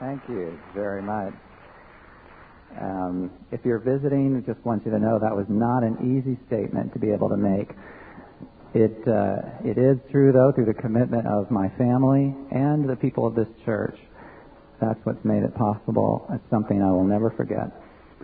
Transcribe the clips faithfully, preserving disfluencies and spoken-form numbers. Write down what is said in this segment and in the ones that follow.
Thank you very much. Um, if you're visiting, I just want you to know that was not an easy statement to be able to make. It uh, it is true, though, through the commitment of my family and the people of this church. That's what's made it possible. It's something I will never forget.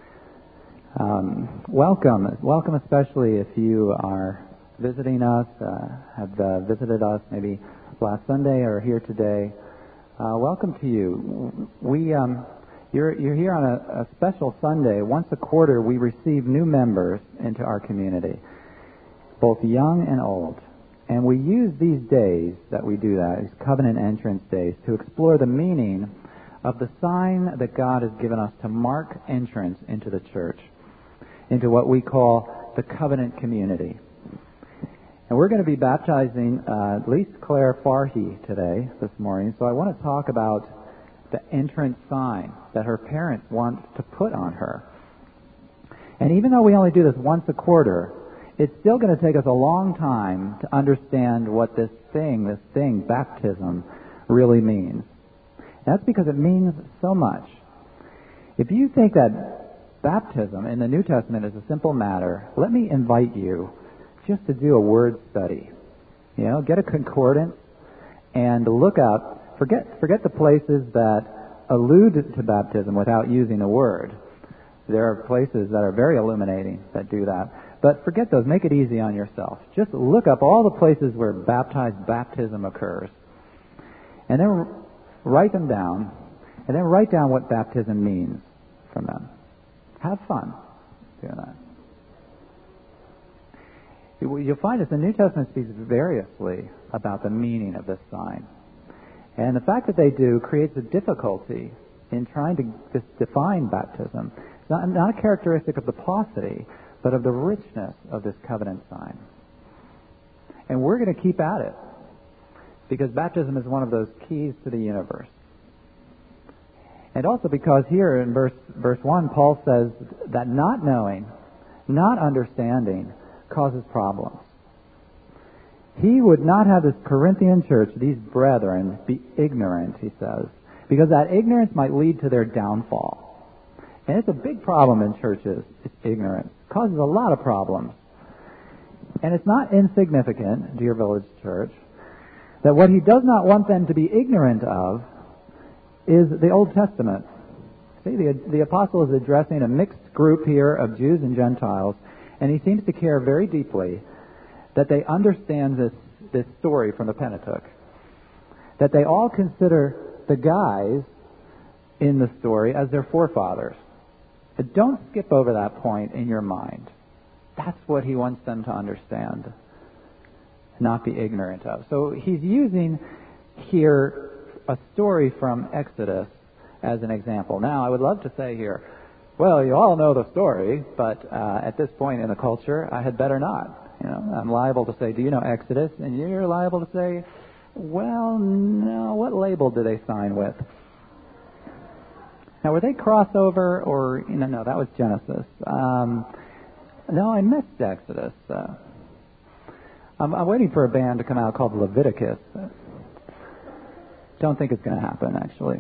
Um, welcome, welcome especially if you are visiting us, uh, have uh, visited us maybe last Sunday or here today. Uh, welcome to you. We um, you're you're here on a, a special Sunday. Once a quarter, we receive new members into our community, both young and old. And we use these days that we do that, these covenant entrance days, to explore the meaning of the sign that God has given us to mark entrance into the church, into what we call the covenant community. And we're going to be baptizing uh, at least Claire Farhi today, this morning. So I want to talk about the entrance sign that her parents want to put on her. And even though we only do this once a quarter, it's still going to take us a long time to understand what this thing, this thing, baptism, really means. That's because it means so much. If you think that baptism in the New Testament is a simple matter, let me invite you just to do a word study. You know, get a concordance and look up, forget forget the places that allude to baptism without using the word. There are places that are very illuminating that do that. But forget those. Make it easy on yourself. Just look up all the places where baptized baptism occurs. And then write them down. And then write down what baptism means from them. Have fun doing that. You'll find that the New Testament speaks variously about the meaning of this sign. And the fact that they do creates a difficulty in trying to just define baptism. It's not, not a characteristic of the paucity, but of the richness of this covenant sign. And we're going to keep at it, because baptism is one of those keys to the universe. And also because here in verse, verse one, Paul says that not knowing, not understanding, causes problems. He would not have this Corinthian church, these brethren, be ignorant, he says, because that ignorance might lead to their downfall. And it's a big problem in churches, it's ignorance. It causes a lot of problems. And it's not insignificant, dear Village Church, that what he does not want them to be ignorant of is the Old Testament. See, the, the apostle is addressing a mixed group here of Jews and Gentiles, and he seems to care very deeply that they understand this, this story from the Pentateuch. That they all consider the guys in the story as their forefathers. But don't skip over that point in your mind. That's what he wants them to understand, not be ignorant of. So he's using here a story from Exodus as an example. Now, I would love to say here, well, you all know the story, but uh, at this point in the culture, I had better not. You know, I'm liable to say, do you know Exodus? And you're liable to say, well, no, what label do they sign with? Now, were they crossover or, you know, no, that was Genesis. Um, no, I missed Exodus. Uh, I'm, I'm waiting for a band to come out called Leviticus. Don't think it's going to happen, actually.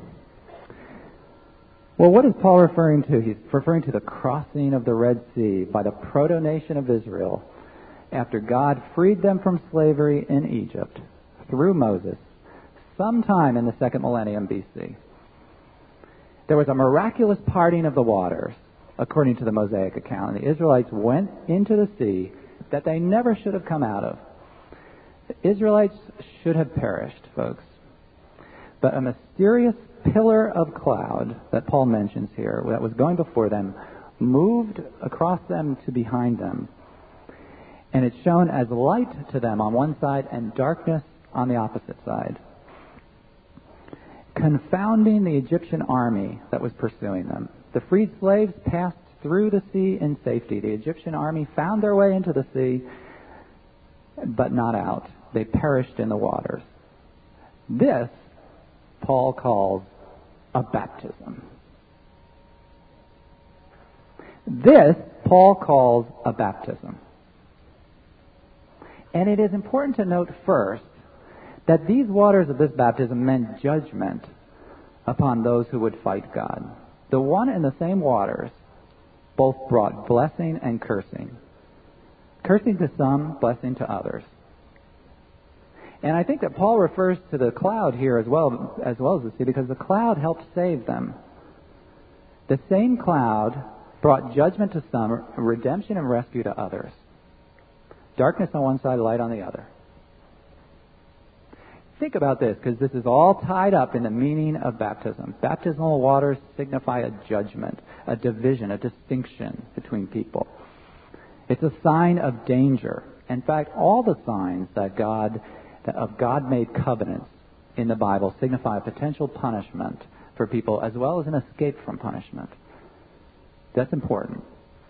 Well, what is Paul referring to? He's referring to the crossing of the Red Sea by the proto-nation of Israel after God freed them from slavery in Egypt through Moses sometime in the second millennium B C. There was a miraculous parting of the waters, according to the Mosaic account. And the Israelites went into the sea that they never should have come out of. The Israelites should have perished, folks. But a mysterious pillar of cloud that Paul mentions here, that was going before them, moved across them to behind them. And it shone as light to them on one side and darkness on the opposite side, confounding the Egyptian army that was pursuing them. The freed slaves passed through the sea in safety. The Egyptian army found their way into the sea, but not out. They perished in the waters. This Paul calls a baptism. This Paul calls a baptism. And it is important to note first that these waters of this baptism meant judgment upon those who would fight God. The one and the same waters both brought blessing and cursing. Cursing to some, blessing to others. And I think that Paul refers to the cloud here as well as well as the sea, because the cloud helped save them. The same cloud brought judgment to some, redemption and rescue to others. Darkness on one side, light on the other. Think about this, because this is all tied up in the meaning of baptism. Baptismal waters signify a judgment, a division, a distinction between people. It's a sign of danger. In fact, all the signs that God of God-made covenants in the Bible signify a potential punishment for people as well as an escape from punishment. That's important.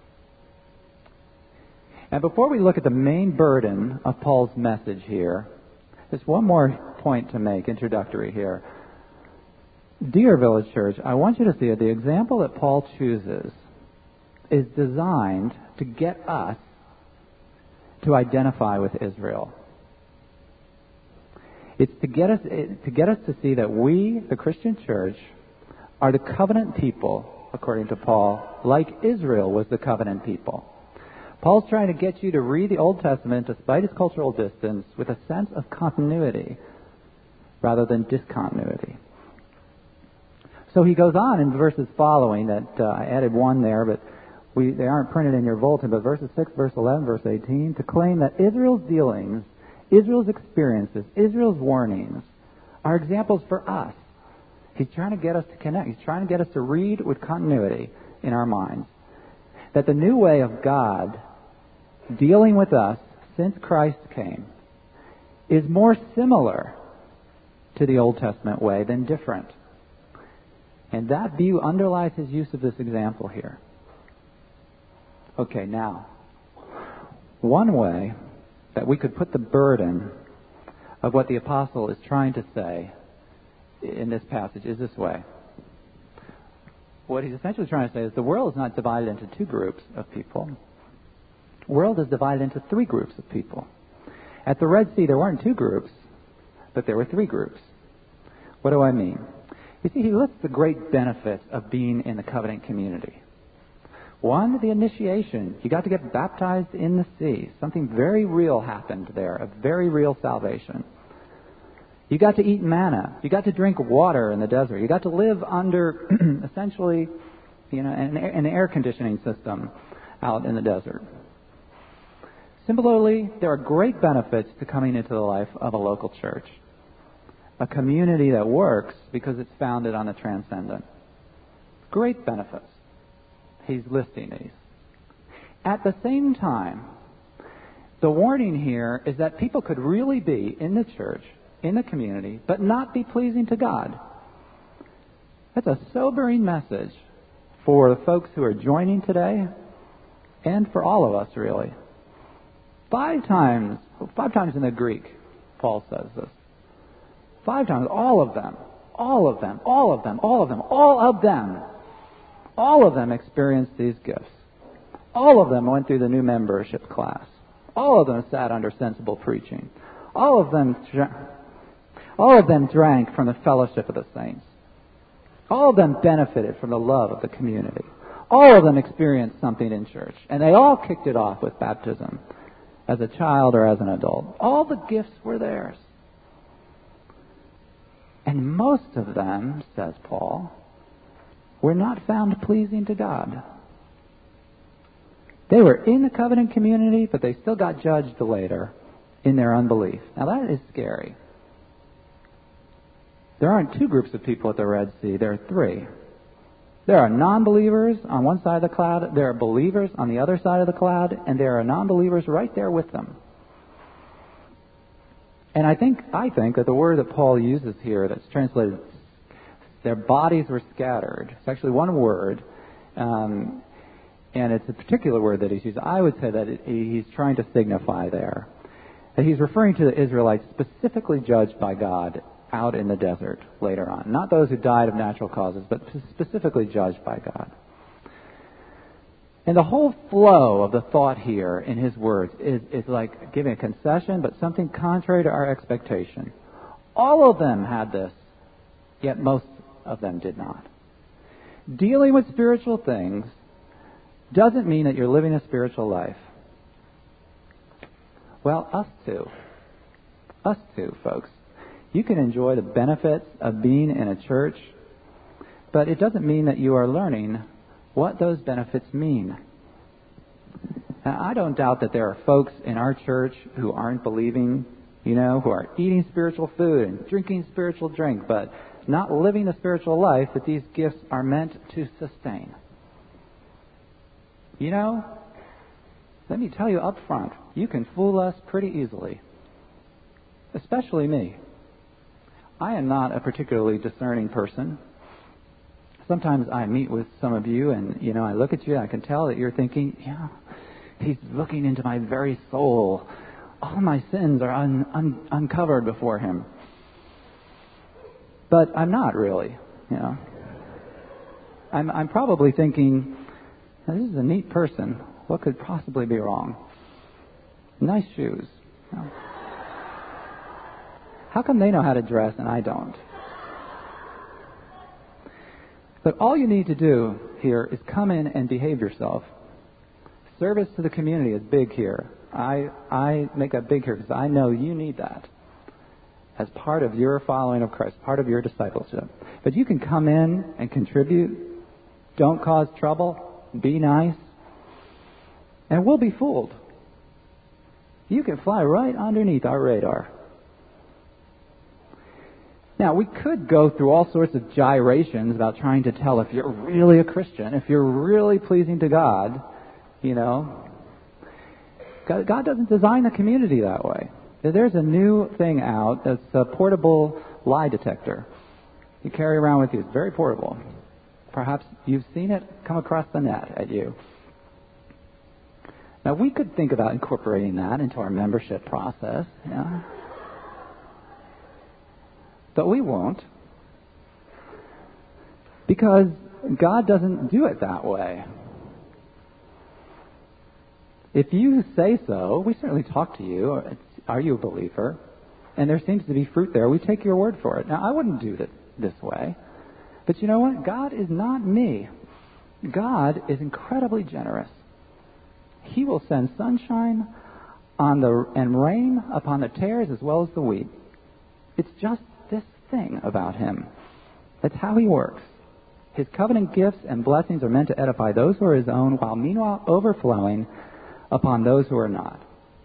And before we look at the main burden of Paul's message here, there's one more point to make, introductory here. Dear Village Church, I want you to see that the example that Paul chooses is designed to get us to identify with Israel. It's to get us to get us to see that we, the Christian church, are the covenant people, according to Paul, like Israel was the covenant people. Paul's trying to get you to read the Old Testament, despite its cultural distance, with a sense of continuity rather than discontinuity. So he goes on in verses following that uh, I added one there, but we, they aren't printed in your bulletin, but verses six, verse eleven, verse eighteen, to claim that Israel's dealings, Israel's experiences, Israel's warnings are examples for us. He's trying to get us to connect. He's trying to get us to read with continuity in our minds. That the new way of God dealing with us since Christ came is more similar to the Old Testament way than different. And that view underlies his use of this example here. Okay, now, one way that we could put the burden of what the apostle is trying to say in this passage is this way. What he's essentially trying to say is the world is not divided into two groups of people. The world is divided into three groups of people. At the Red Sea, there weren't two groups, but there were three groups. What do I mean? You see, he lists the great benefits of being in the covenant community. One, the initiation. You got to get baptized in the sea. Something very real happened there, a very real salvation. You got to eat manna. You got to drink water in the desert. You got to live under, essentially, you know, an, an air conditioning system out in the desert. Similarly, there are great benefits to coming into the life of a local church. A community that works because it's founded on the transcendent. Great benefits. He's listing these. At the same time, the warning here is that people could really be in the church, in the community, but not be pleasing to God. That's a sobering message for the folks who are joining today and for all of us, really. Five times, five times in the Greek, Paul says this. Five times, all of them, all of them, all of them, all of them, all of them, all of them experienced these gifts. All of them went through the new membership class. All of them sat under sensible preaching. All of them All of them drank from the fellowship of the saints. All of them benefited from the love of the community. All of them experienced something in church. And they all kicked it off with baptism as a child or as an adult. All the gifts were theirs. And most of them, says Paul, were not found pleasing to God. They were in the covenant community, but they still got judged later in their unbelief. Now that is scary. There aren't two groups of people at the Red Sea. There are three. There are non-believers on one side of the cloud. There are believers on the other side of the cloud. And there are non-believers right there with them. And I think I think that the word that Paul uses here that's translated, their bodies were scattered. It's actually one word. Um, and it's a particular word that he's used. I would say that it, he's trying to signify there that he's referring to the Israelites specifically judged by God out in the desert later on. Not those who died of natural causes, but specifically judged by God. And the whole flow of the thought here in his words is, is like giving a concession, but something contrary to our expectation. All of them had this, yet most of them did not. Dealing with spiritual things doesn't mean that you're living a spiritual life. Well, us too. Us too, folks. You can enjoy the benefits of being in a church, but it doesn't mean that you are learning what those benefits mean. Now, I don't doubt that there are folks in our church who aren't believing, you know, who are eating spiritual food and drinking spiritual drink, but not living the spiritual life that these gifts are meant to sustain. You know, let me tell you up front, you can fool us pretty easily, especially me. I am not a particularly discerning person. Sometimes I meet with some of you and, you know, I look at you and I can tell that you're thinking, yeah, he's looking into my very soul. All my sins are un, un, uncovered before him. But I'm not really, you know. I'm, I'm probably thinking, this is a neat person. What could possibly be wrong? Nice shoes. You know. How come they know how to dress and I don't? But all you need to do here is come in and behave yourself. Service to the community is big here. I I make that big here because I know you need that as part of your following of Christ, part of your discipleship. But you can come in and contribute. Don't cause trouble. Be nice. And we'll be fooled. You can fly right underneath our radar. Now, we could go through all sorts of gyrations about trying to tell if you're really a Christian, if you're really pleasing to God, you know. God, God doesn't design the community that way. There's a new thing out that's a portable lie detector. You carry around with you. It's very portable. Perhaps you've seen it come across the net at you. Now, we could think about incorporating that into our membership process, yeah. But we won't, because God doesn't do it that way. If you say so, we certainly talk to you. Are you a believer? And there seems to be fruit there. We take your word for it. Now, I wouldn't do it this way. But you know what? God is not me. God is incredibly generous. He will send sunshine on the and rain upon the tares as well as the wheat. It's just this thing about him. That's how he works. His covenant gifts and blessings are meant to edify those who are his own, while meanwhile overflowing upon those who are not.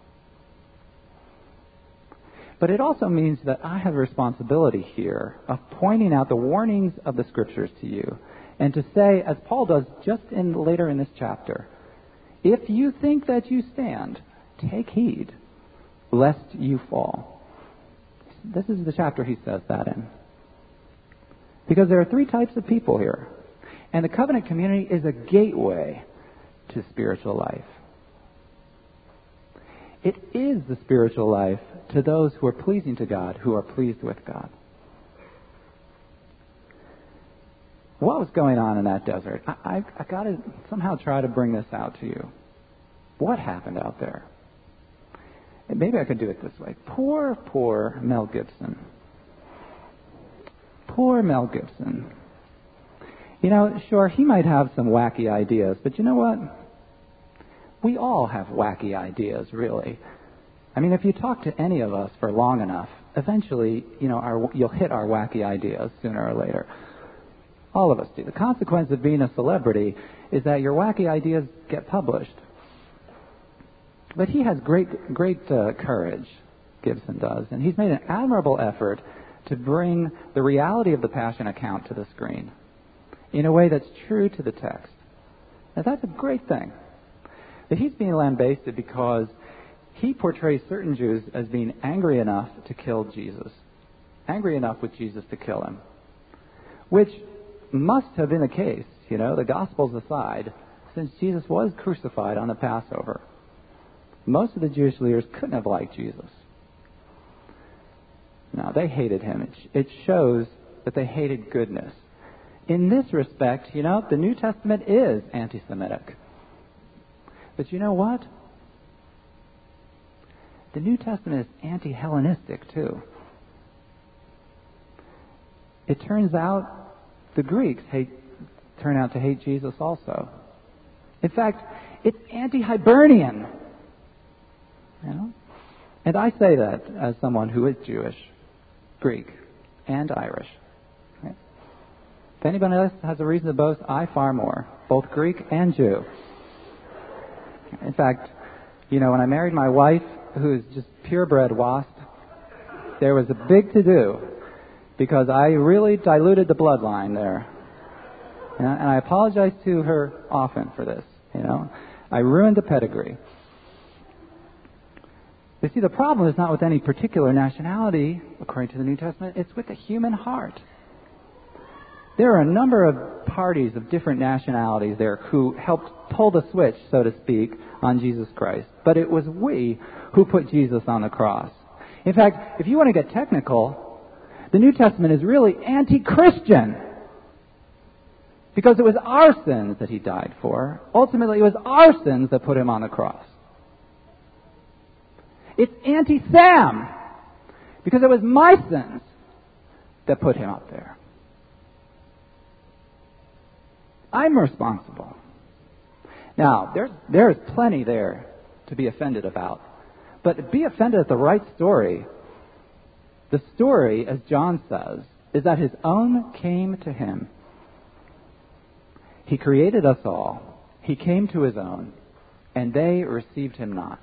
But it also means that I have a responsibility here of pointing out the warnings of the Scriptures to you, and to say, as Paul does just in later in this chapter, if you think that you stand, take heed, lest you fall. This is the chapter he says that in. Because there are three types of people here. And the covenant community is a gateway to spiritual life. It is the spiritual life to those who are pleasing to God, who are pleased with God. What was going on in that desert? I, I, I got to somehow try to bring this out to you. What happened out there? And maybe I could do it this way. Poor, poor Mel Gibson. Poor Mel Gibson. You know, sure, he might have some wacky ideas, but you know what? We all have wacky ideas, really. I mean, if you talk to any of us for long enough, eventually, you know, our, you'll hit our wacky ideas sooner or later. All of us do. The consequence of being a celebrity is that your wacky ideas get published. But he has great, great uh, courage, Gibson does, and he's made an admirable effort to bring the reality of the Passion account to the screen in a way that's true to the text. Now, that's a great thing. But he's being lambasted because he portrays certain Jews as being angry enough to kill Jesus, angry enough with Jesus to kill him, which must have been the case, you know, the Gospels aside, since Jesus was crucified on the Passover. Most of the Jewish leaders couldn't have liked Jesus. No, they hated him. It, it shows that they hated goodness. In this respect, you know, the New Testament is anti-Semitic. But you know what? The New Testament is anti-Hellenistic, too. It turns out the Greeks hate, turn out to hate Jesus also. In fact, it's anti-Hibernian. You know? And I say that as someone who is Jewish, Greek, and Irish. Okay? If anybody else has a reason to boast, I far more, both Greek and Jew. In fact, you know, when I married my wife, who is just purebred WASP, there was a big to-do because I really diluted the bloodline there. And I apologize to her often for this, you know. I ruined the pedigree. You see, the problem is not with any particular nationality, according to the New Testament. It's with the human heart. There are a number of parties of different nationalities there who helped pull the switch, so to speak, on Jesus Christ. But it was we who put Jesus on the cross. In fact, if you want to get technical, the New Testament is really anti-Christian. Because it was our sins that he died for. Ultimately, it was our sins that put him on the cross. It's anti-Sam. Because it was my sins that put him up there. I'm responsible. Now, there's, there's plenty there to be offended about. But be offended at the right story. The story, as John says, is that his own came to him. He created us all. He came to his own, and they received him not.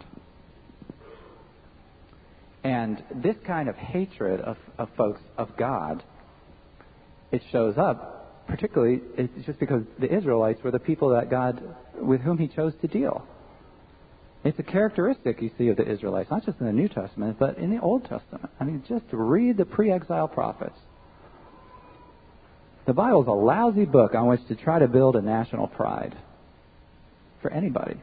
And this kind of hatred of, of folks of God, it shows up, particularly, it's just because the Israelites were the people that God, with whom he chose to deal. It's a characteristic, you see, of the Israelites, not just in the New Testament, but in the Old Testament. I mean, just read the pre-exile prophets. The Bible is a lousy book on which to try to build a national pride for anybody.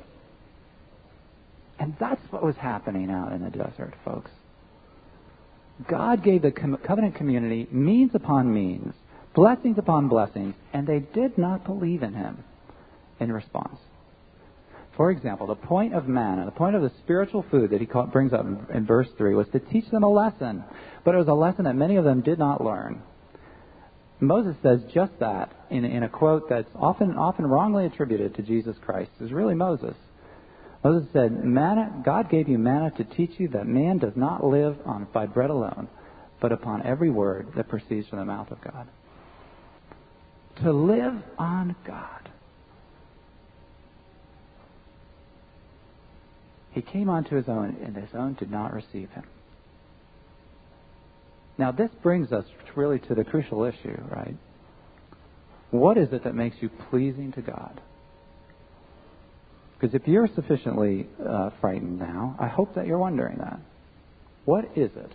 And that's what was happening out in the desert, folks. God gave the covenant community means upon means, blessings upon blessings, and they did not believe in him in response. For example, the point of manna, the point of the spiritual food that he brings up in verse three was to teach them a lesson. But it was a lesson that many of them did not learn. Moses says just that in, in a quote that's often often wrongly attributed to Jesus Christ. It's really Moses. Moses said, "Manna, God gave you manna to teach you that man does not live on by bread alone, but upon every word that proceeds from the mouth of God." To live on God. He came unto his own, and his own did not receive him. Now, this brings us really to the crucial issue, right? What is it that makes you pleasing to God? Because if you're sufficiently uh, frightened now, I hope that you're wondering that. What is it?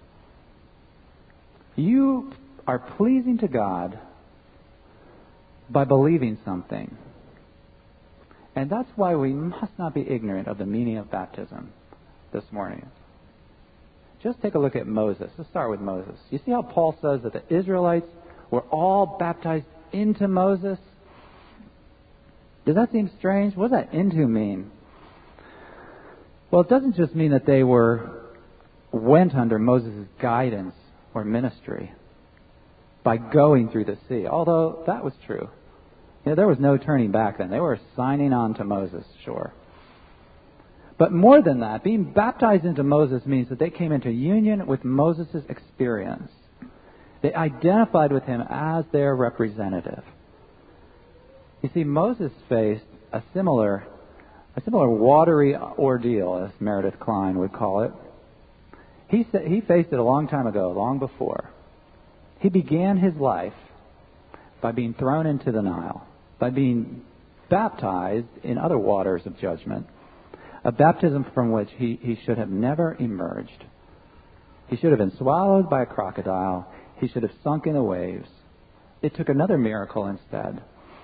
You are pleasing to God by believing something. And that's why we must not be ignorant of the meaning of baptism this morning. Just take a look at Moses. Let's start with Moses. You see how Paul says that the Israelites were all baptized into Moses? Does that seem strange? What does that into mean? Well, it doesn't just mean that they were went under Moses' guidance or ministry by going through the sea, although that was true. You know, there was no turning back then. They were signing on to Moses, sure. But more than that, being baptized into Moses means that they came into union with Moses' experience. They identified with him as their representative. You see, Moses faced a similar, a similar watery ordeal, as Meredith Klein would call it. He sa- he faced it a long time ago, long before. He began his life by being thrown into the Nile, by being baptized in other waters of judgment, a baptism from which he, he should have never emerged. He should have been swallowed by a crocodile. He should have sunk in the waves. It took another miracle instead.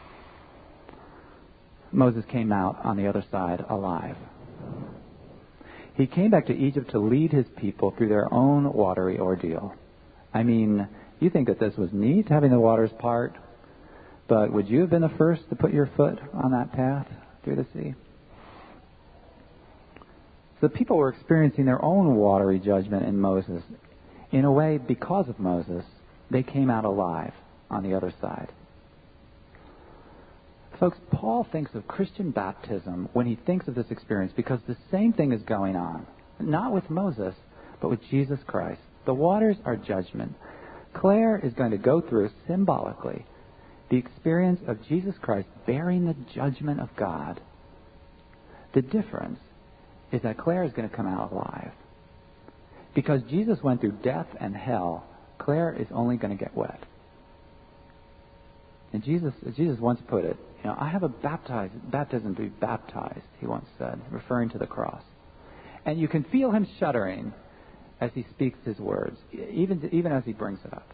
Moses came out on the other side alive. He came back to Egypt to lead his people through their own watery ordeal. I mean, you think that this was neat, having the waters part, but would you have been the first to put your foot on that path through the sea? The people were experiencing their own watery judgment in Moses. In a way, because of Moses, they came out alive. on the other side. Folks, Paul thinks of Christian baptism when he thinks of this experience because the same thing is going on. Not with Moses, but with Jesus Christ. The waters are judgment. Claire is going to go through symbolically the experience of Jesus Christ bearing the judgment of God. The difference is that Claire is going to come out alive. Because Jesus went through death and hell, Claire is only going to get wet. And Jesus, Jesus once put it, you know, I have a baptize, baptism to be baptized, he once said, referring to the cross. And you can feel him shuddering as he speaks his words, even, even as he brings it up.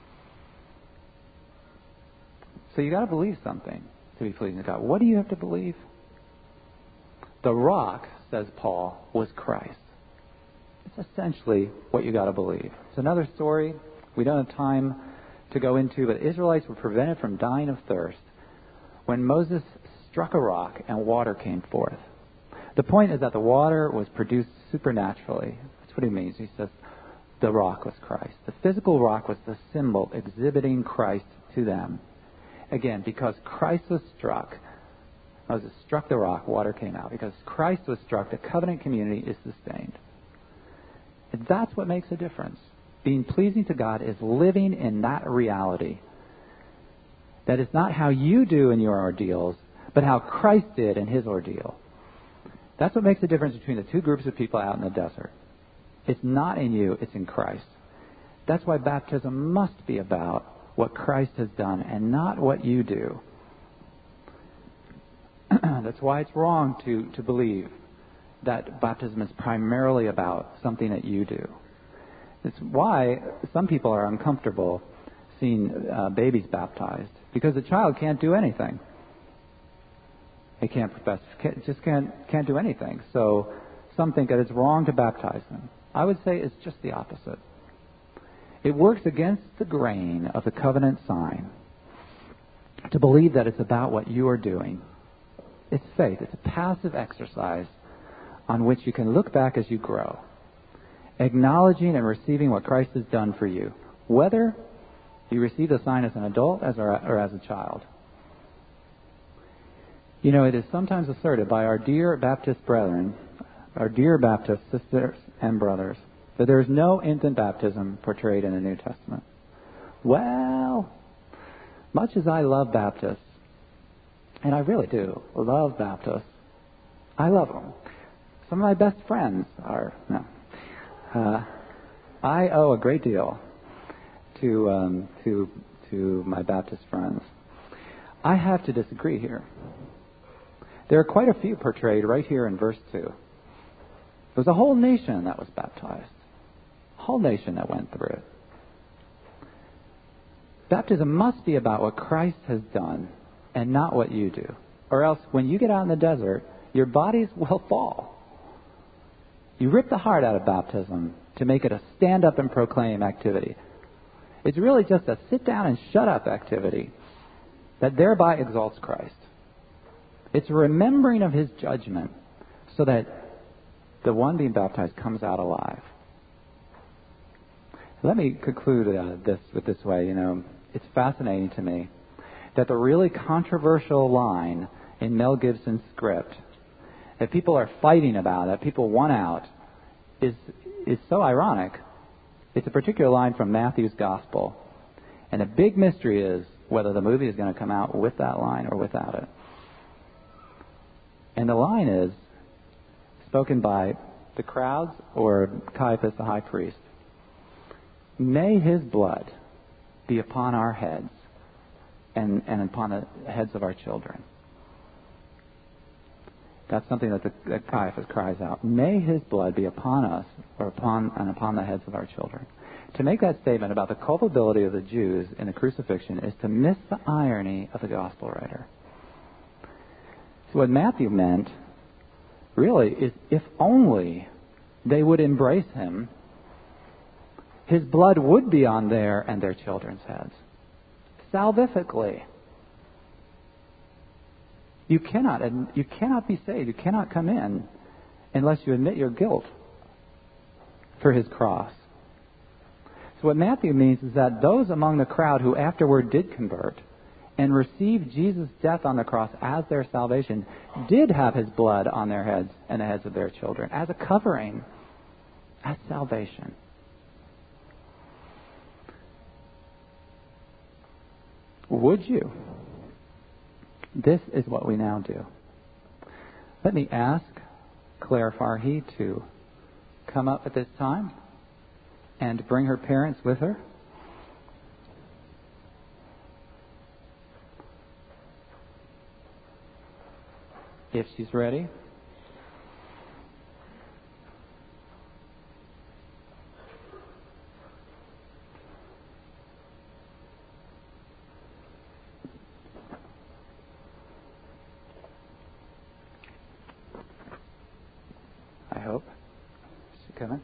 So you got to believe something to be pleasing to God. What do you have to believe? The rock, says Paul, was Christ. It's essentially what you got to believe. It's another story we don't have time to go into, but Israelites were prevented from dying of thirst when Moses struck a rock and water came forth. The point is that the water was produced supernaturally. That's what he means. He says the rock was Christ. The physical rock was the symbol exhibiting Christ to them. Again, because Christ was struck, Moses struck the rock, water came out. Because Christ was struck, the covenant community is sustained. And that's what makes a difference. Being pleasing to God is living in that reality. That is not how you do in your ordeals, but how Christ did in his ordeal. That's what makes the difference between the two groups of people out in the desert. It's not in you, it's in Christ. That's why baptism must be about what Christ has done and not what you do. That's why it's wrong to, to believe that baptism is primarily about something that you do. It's why some people are uncomfortable seeing uh, babies baptized, because the child can't do anything. They can't profess, can't, just can't can't do anything. So some think that it's wrong to baptize them. I would say it's just the opposite. It works against the grain of the covenant sign to believe that it's about what you are doing. It's faith. It's a passive exercise on which you can look back as you grow, acknowledging and receiving what Christ has done for you, whether you receive the sign as an adult as or, or as a child. You know, it is sometimes asserted by our dear Baptist brethren, our dear Baptist sisters and brothers, that there is no infant baptism portrayed in the New Testament. Well, much as I love Baptists, and I really do love Baptists, I love them. Some of my best friends are, no. Uh, I owe a great deal to um, to to my Baptist friends. I have to disagree here. There are quite a few portrayed right here in verse two. There was a whole nation that was baptized. A whole nation that went through it. Baptism must be about what Christ has done and not what you do. Or else when you get out in the desert, your bodies will fall. You rip the heart out of baptism to make it a stand up and proclaim activity. It's really just a sit down and shut up activity that thereby exalts Christ. It's a remembering of his judgment so that the one being baptized comes out alive. Let me conclude uh, this with this way. You know, it's fascinating to me that the really controversial line in Mel Gibson's script that people are fighting about, that people want out, is is so ironic. It's a particular line from Matthew's Gospel. And the big mystery is whether the movie is going to come out with that line or without it. And the line is spoken by the crowds or Caiaphas, the high priest. May his blood be upon our heads and, and upon the heads of our children. That's something that, the, that Caiaphas cries out. May his blood be upon us or upon and upon the heads of our children. To make that statement about the culpability of the Jews in the crucifixion is to miss the irony of the gospel writer. So what Matthew meant, really, is if only they would embrace him, his blood would be on their and their children's heads. Salvifically. You cannot, you cannot be saved. You cannot come in unless you admit your guilt for his cross. So what Matthew means is that those among the crowd who afterward did convert and received Jesus' death on the cross as their salvation did have his blood on their heads and the heads of their children as a covering, as salvation. Would you? This is what we now do. Let me ask Claire Farhi to come up at this time and bring her parents with her. If she's ready. I hope. Is she coming?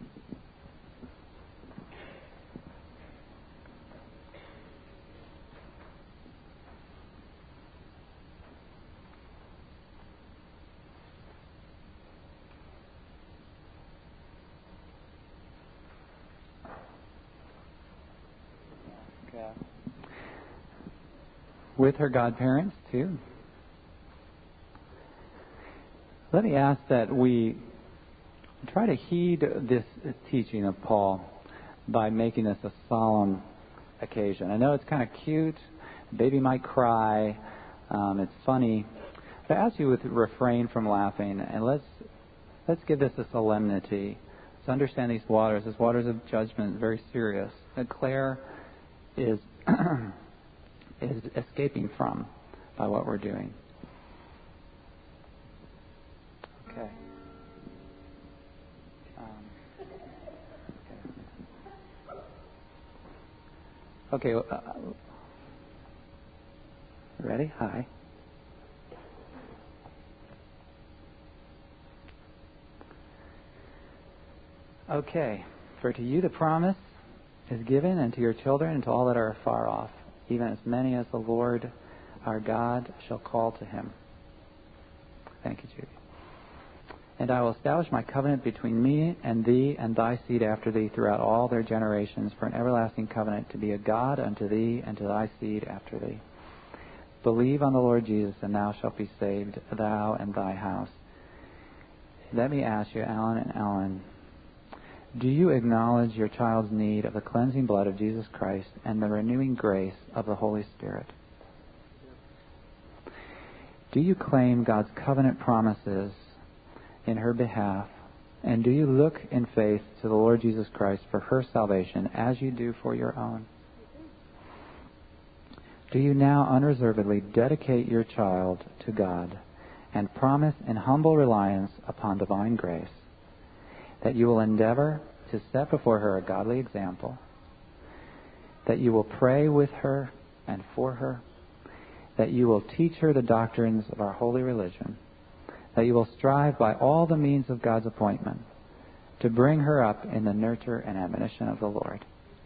With her godparents, too. Let me ask that we try to heed this teaching of Paul by making this a solemn occasion. I know it's kind of cute. The baby might cry. Um, it's funny. But I ask you to refrain from laughing, and let's let's give this a solemnity. Let's understand these waters. These waters of judgment, very serious. That Claire is is escaping from by what we're doing. Okay. Um, okay. Okay. Uh, ready? Hi. Okay. For to you the promise is given, and to your children, and to all that are far off, even as many as the Lord our God shall call to him. Thank you, Judy. And I will establish my covenant between me and thee and thy seed after thee throughout all their generations, for an everlasting covenant, to be a God unto thee and to thy seed after thee. Believe on the Lord Jesus, and thou shalt be saved, thou and thy house. Let me ask you, Alan and Ellen, do you acknowledge your child's need of the cleansing blood of Jesus Christ and the renewing grace of the Holy Spirit? Do you claim God's covenant promises in her behalf, and do you look in faith to the Lord Jesus Christ for her salvation as you do for your own? Do you now unreservedly dedicate your child to God and promise in humble reliance upon divine grace that you will endeavor to set before her a godly example, that you will pray with her and for her, that you will teach her the doctrines of our holy religion, that you will strive by all the means of God's appointment to bring her up in the nurture and admonition of the Lord?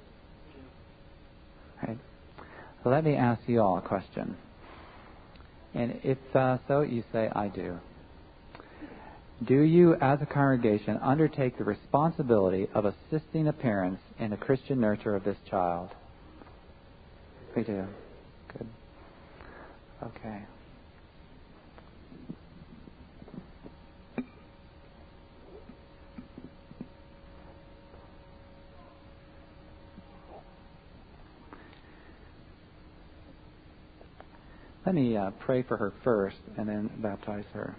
Right? Let me ask you all a question. And if uh, so, you say, I do. Do you, as a congregation, undertake the responsibility of assisting the parents in the Christian nurture of this child? We do. Good. Okay. Let me uh, pray for her first and then baptize her.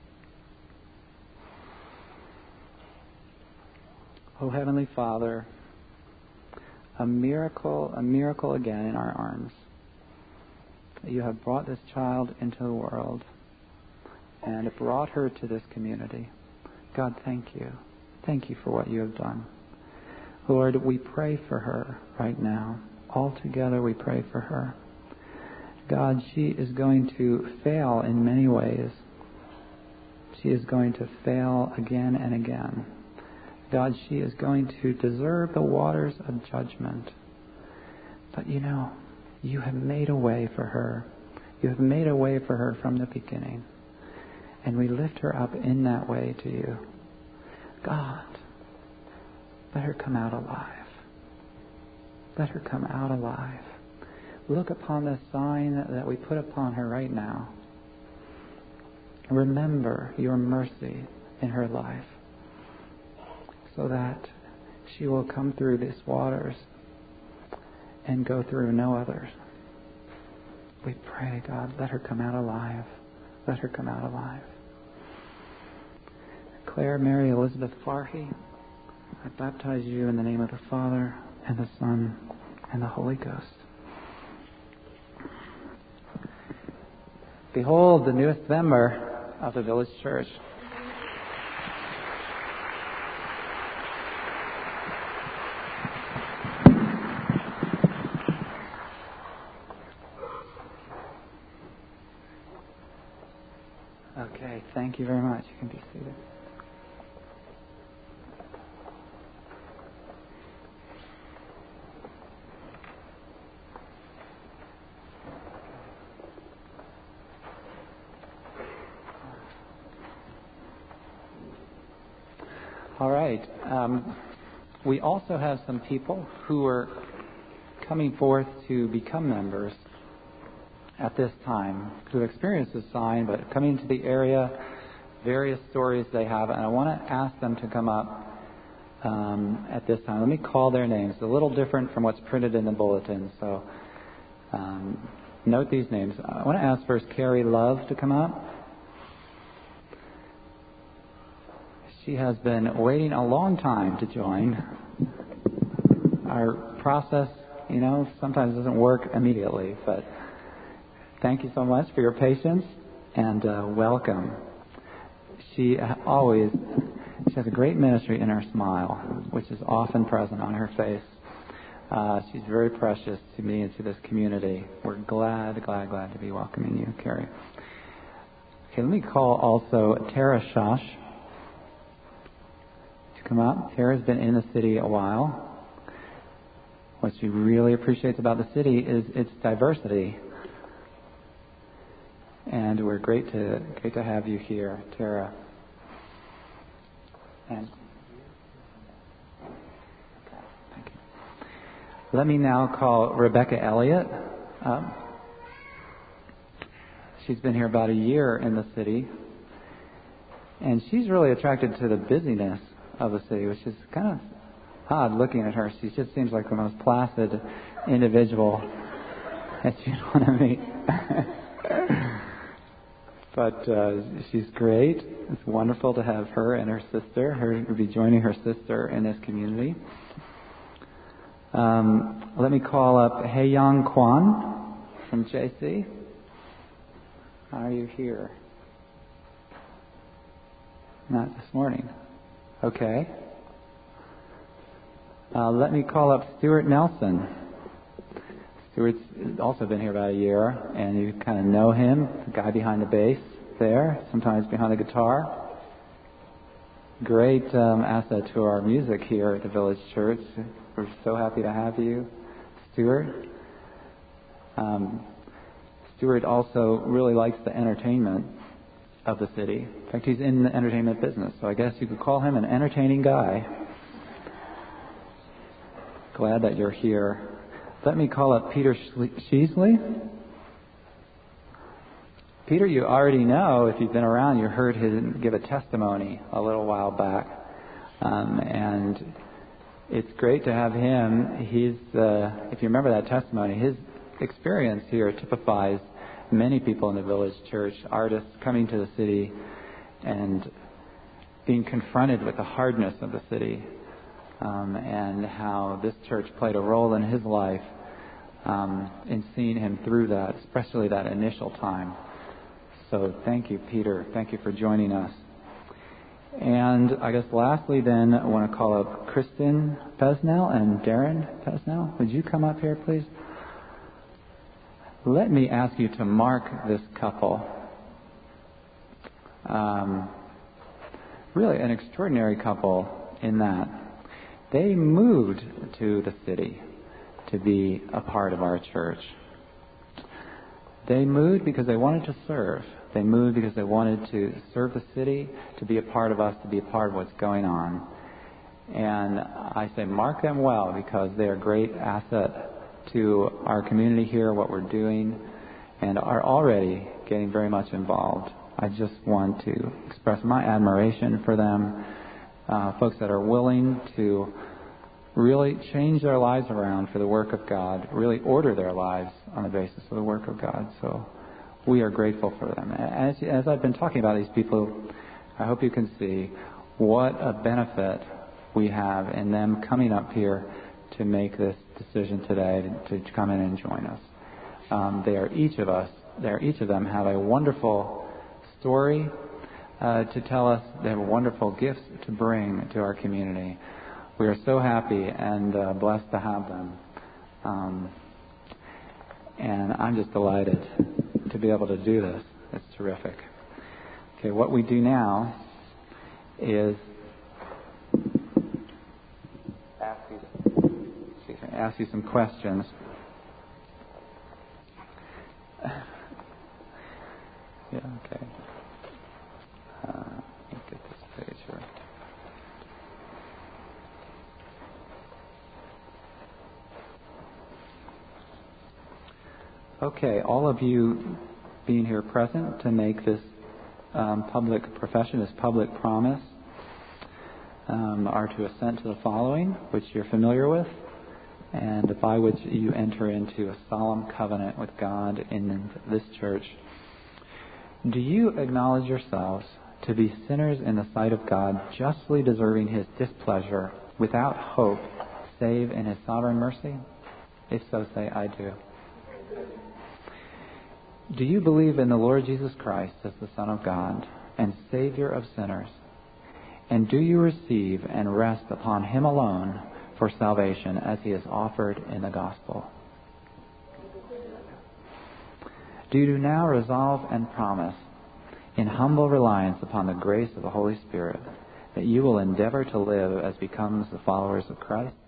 Oh, Heavenly Father, a miracle, a miracle again in our arms. You have brought this child into the world and brought her to this community. God, thank you. Thank you for what you have done. Lord, we pray for her right now. All together we pray for her. God, she is going to fail in many ways. She is going to fail again and again. God, she is going to deserve the waters of judgment. But you know, you have made a way for her. You have made a way for her from the beginning. And we lift her up in that way to you. God, let her come out alive. Let her come out alive. Look upon the sign that we put upon her right now. Remember your mercy in her life so that she will come through these waters and go through no others. We pray, God, let her come out alive. Let her come out alive. Claire Mary Elizabeth Farhi, I baptize you in the name of the Father, and the Son, and the Holy Ghost. Behold the newest member of the village church. Okay, thank you very much. You can be seated. All right. Um, we also have some people who are coming forth to become members at this time, who experienced the sign, but coming into the area, various stories they have, and I want to ask them to come up um, at this time. Let me call their names. It's a little different from what's printed in the bulletin, so um, note these names. I want to ask first Carrie Love to come up. She has been waiting a long time to join. Our process, you know, sometimes doesn't work immediately, but thank you so much for your patience and uh, welcome. She always, she has a great ministry in her smile, which is often present on her face. Uh, she's very precious to me and to this community. We're glad, glad, glad to be welcoming you, Carrie. Okay, let me call also Tara Shosh to come up. Tara's been in the city a while. What she really appreciates about the city is its diversity. And we're great to great to have you here, Tara. And okay, thank you. Let me now call Rebecca Elliott. Um, she's been here about a year in the city, and she's really attracted to the busyness of the city, which is kind of odd looking at her. She just seems like the most placid individual that you'd want to meet. But uh, she's great. It's wonderful to have her and her sister, her to be joining her sister in this community. Um, let me call up Hae-Young Kwan from J C. How are you here? Not this morning. Okay. Uh, let me call up Stuart Nelson. Stuart's also been here about a year, and you kind of know him, the guy behind the bass there, sometimes behind the guitar. Great um, asset to our music here at the Village Church. We're so happy to have you, Stuart. Um, Stuart also really likes the entertainment of the city. In fact, he's in the entertainment business, so I guess you could call him an entertaining guy. Glad that you're here. Let me call up Peter Sheasley. Peter, you already know, if you've been around, you heard him give a testimony a little while back. Um, and it's great to have him. He's, uh, if you remember that testimony, his experience here typifies many people in the Village Church, artists coming to the city and being confronted with the hardness of the city. Um, and how this church played a role in his life um, in seeing him through that, especially that initial time. So thank you, Peter. Thank you for joining us. And I guess lastly then, I want to call up Kristen Pesnell and Darren Pesnell. Would you come up here, please? Let me ask you to mark this couple. Um, really an extraordinary couple in that they moved to the city to be a part of our church. They moved because they wanted to serve. They moved because they wanted to serve the city, to be a part of us, to be a part of what's going on. And I say mark them well because they are a great asset to our community here, what we're doing, and are already getting very much involved. I just want to express my admiration for them, uh, folks that are willing to really change their lives around for the work of God, really order their lives on the basis of the work of God. So we are grateful for them. As, as I've been talking about these people, I hope you can see what a benefit we have in them coming up here to make this decision today to, to come in and join us. Um, they are each of us, they are each of them have a wonderful story uh, to tell us. They have wonderful gifts to bring to our community. We are so happy and uh, blessed to have them. Um, and I'm just delighted to be able to do this. It's terrific. Okay, what we do now is ask you, excuse me, ask you some questions. Yeah, okay. Uh, let me get this page here. Okay, all of you being here present to make this um, public profession, this public promise, um, are to assent to the following, which you're familiar with, and by which you enter into a solemn covenant with God in this church. Do you acknowledge yourselves to be sinners in the sight of God, justly deserving His displeasure, without hope, save in His sovereign mercy? If so, say, I do. Do you believe in the Lord Jesus Christ as the Son of God and Savior of sinners? And do you receive and rest upon Him alone for salvation as He is offered in the gospel? Do you now resolve and promise, in humble reliance upon the grace of the Holy Spirit, that you will endeavor to live as becomes the followers of Christ?